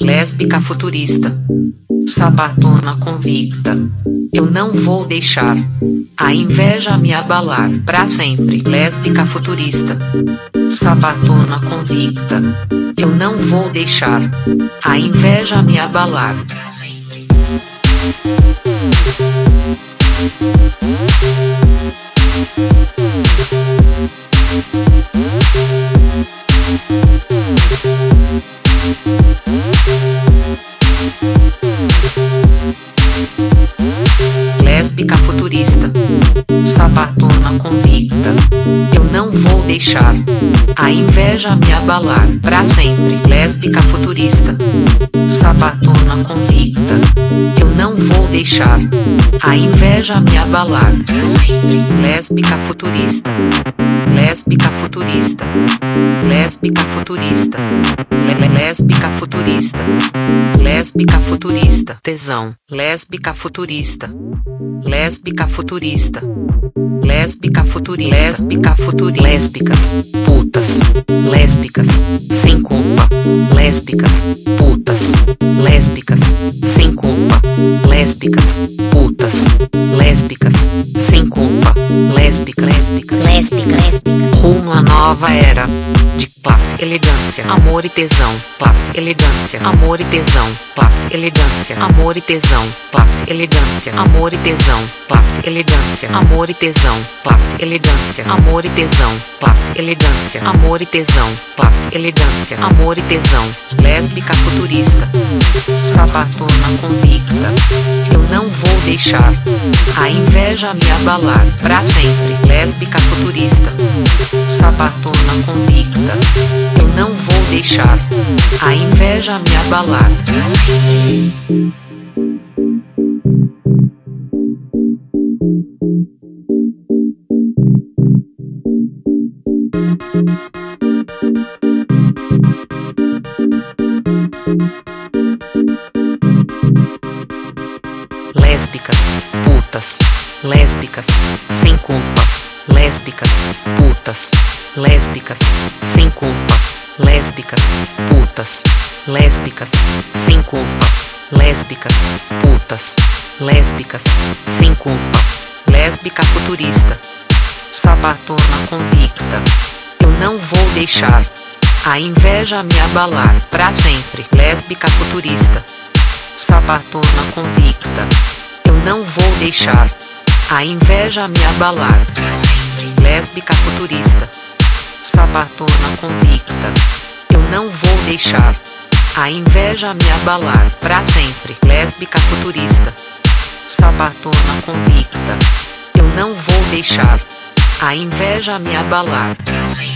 lésbica futurista, sabatona convicta. Eu não vou deixar a inveja me abalar pra sempre. Lésbica futurista, sabatona convicta. Eu não vou deixar a inveja me abalar pra sempre. Lésbica futurista, sabatona convicta. Eu não vou deixar a inveja me abalar pra sempre. Lésbica futurista, sabatona convicta. Eu não vou deixar a inveja me abalar pra sempre. Lésbica futurista, lésbica futurista, lésbica futurista, lésbica futurista, lésbica futurista, tesão, lésbica futurista, lésbica futurista, lésbica futurista, lésbica futurista, lésbicas, putas, lésbicas, sem culpa, lésbicas, putas, lésbicas, sem culpa, lésbicas, putas, lésbicas, sem culpa, lésbicas, lésbicas, rumo à nova era de classe, elegância, amor e tesão, classe, elegância, amor e tesão, classe, elegância, amor e tesão, classe, elegância, amor e tesão, classe, elegância, amor e tesão, classe, elegância, amor e tesão, classe, elegância, amor e tesão, classe, elegância, amor e tesão, lésbica futurista, sabatona convicta. Eu não vou deixar a inveja me abalar pra sempre. Lésbica futurista, sabatona convicta. Eu não vou deixar a inveja me abalar pra sempre. Lésbicas, putas, lésbicas, sem culpa, lésbicas, putas, lésbicas, sem culpa, lésbicas, putas, lésbicas, sem culpa, lésbicas, putas, lésbicas, sem culpa, lésbica futurista, sabatona convicta. Eu não vou deixar a inveja me abalar pra sempre. Lésbica futurista, sabatona convicta. Eu não vou deixar a inveja me abalar pra sempre. Lésbica futurista, sabatona convicta. Eu não vou deixar a inveja me abalar pra sempre. Lésbica futurista, sabatona convicta. Eu não vou deixar a inveja me abalar pra sempre.